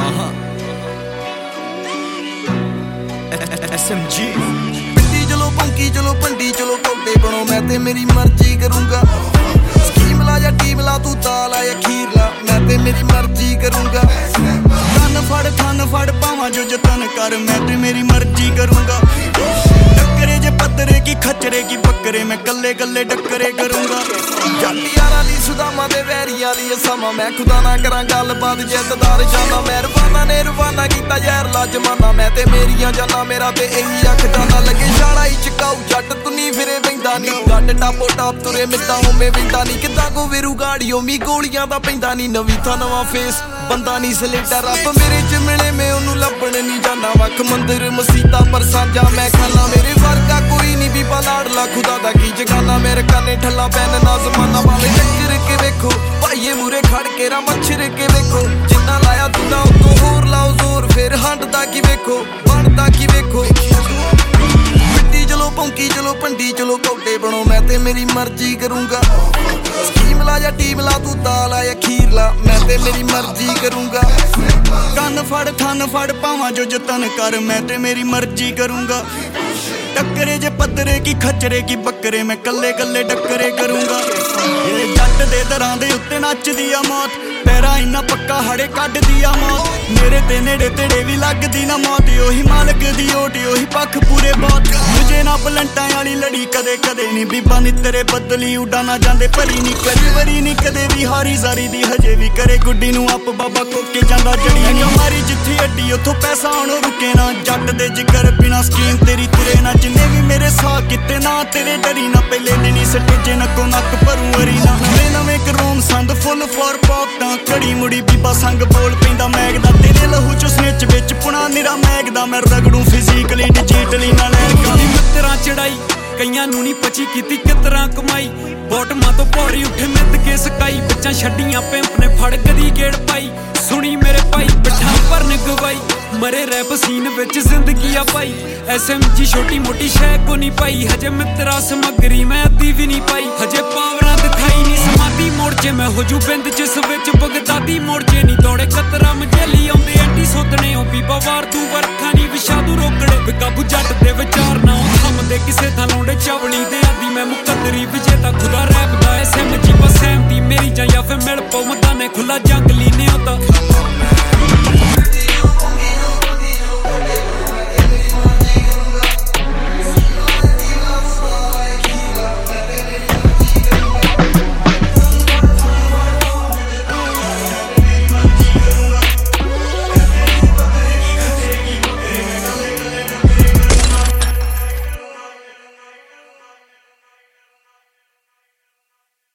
SMG पिंडी चलो पंकी चलो पंडी चलो कौटे बनो मैं ते मेरी मर्जी करूंगा स्कीम ला या टीम ला तू ताला या खीर ला मैं ते मेरी मर्जी करूंगा थन फड़ पावा जो जतन कर मैं ते मेरी मर्जी करूंगा टक्करे जे पत्तरे की खचरे की बकरे मैं कल्ले कल्ले टक्करे करूंगा जाली यारा ली सुदामा दे वैरियां ली समा मैं खुदा ना करा गलबात जिद्ददार जाना मेहरबाना ने रवाना कीता यार ला जमाना मैं ते मेरियां जाना मेरा ते यही अख जाना लगे शाला ही चकाऊ जट तुनी फिरे बैंदा नी गड्ड टापो टाप तुरे मिट्टा होमे बिंदा नी किदा को वेरू गाड़ियों मी गोलियां दा पैंदा नी नवी था नवा फेस बंदा नी सलेटा रब मेरे च मिले मैं ओनू लभण नी जाना वख मंदिर मसीता पर सांझा मैं खाना मेरे वर्गा कोई नी भी लाडला खुदा दा की जगाना मेरे काने ठल्ला पैन ना जमाना वाले टक्कर के वेखो भाईए मूरे खड़ के रा मच्छर के वेखो जिन्ना लाया तुदा उतो होर लाओ जोर फिर हंडदा की वेखो बनदा की वेखो मिट्टी चलो पंकी चलो पंडी चलो कौटे बनो मैं ते मेरी मर्जी करूंगा स्कीम ला या टीम ला तू ताला या खीर ला मैं ते मेरी मर्जी करूंगा कन फड़ थन फड़ पावा जो जतन कर मैं ते मेरी मर्जी करूंगा टक्करे जे पत्तरे की खचरे की बकरे मैं कल्ले कल्ले टक्करे करूंगा जट दे दरां दे उत्ते नचदी आ मौत पैरा इन्ना पक्का हड़े कड्डदी आ मौत मेरे ते नेड़े तेड़े भी लगदी ना मौत ओही मालक दी ओटी ओही पक्ख पूरे बहुत मुझे ना पलंटां वाली लड़ी कदे कदे नी बीबा नी तेरे बदली उड़ा ना जांदे भरी नी कदी वरी नी कदे भी हारी जारी दी हजे भी करे गुड्डी नू आप बाबा कोके जांदा जड़ी मारी जिੱਥੇ अड्डी उथों पैसा आउणों रुके ना जट दे जिगर बिना स्कीम तेरी तुरे ना जिन्ने भी मेरे साह किते ना तेरे डरी ना पहले दिन सटेजे नक्को नक भरू अरी ना नवे नवे करोम संद फुल फॉर पॉपटा घड़ी मुड़ी बीबा संग बोल पैंदा मैगदा तेरे लहू चो स्निच विच पुणा निरा मैगदा मैं रगड़ू फिजिकली डिजिटली ना लैगा मित्तरां चढ़ाई कईयां नू नी पची कीती कितरा कमाई बॉटमां तो पौड़ी उठे मित के सकाई बच्चा छड्डियां पिंप ने फड़ गदी गेड़ पाई सुनी मेरे भाई बिठा भरन गवाई मरे रैप सीन विच जिंदगी आ पाई SMG छोटी मोटी शै को नहीं पाई हजे मित्रा समगरी मैं अद्धी भी नहीं पाई हजे पावरां दिखाई नहीं समाधी मोड़ च मैं हो जू बिंद जिस विच बगदादी मोड़ च नहीं दौड़े कतरा मजेली